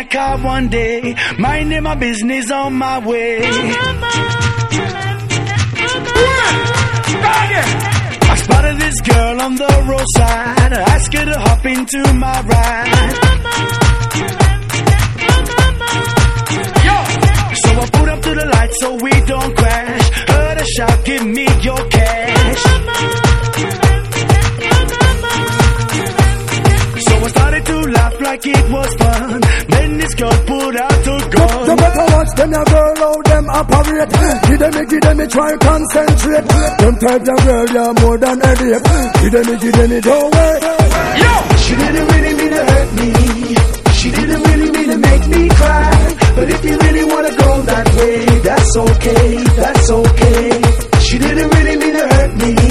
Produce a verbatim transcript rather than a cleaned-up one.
car one day, minding my business on my way. I spotted this girl on the roadside, asked her to hop into my ride. So I put up to the light so we don't crash. Heard her shout, give me your cash. So I started to laugh like it was fun. Then this girl pulled out a gun. You better watch them, your girl, how them operate. Give them me, give them me, try concentrate. Them type of girl, you're more than a rape. Give them me, give them me, don't wait. Yo! She didn't really mean to hurt me. She didn't really mean to make me cry. But if you really wanna go that way, that's okay, that's okay. She didn't really mean to hurt me.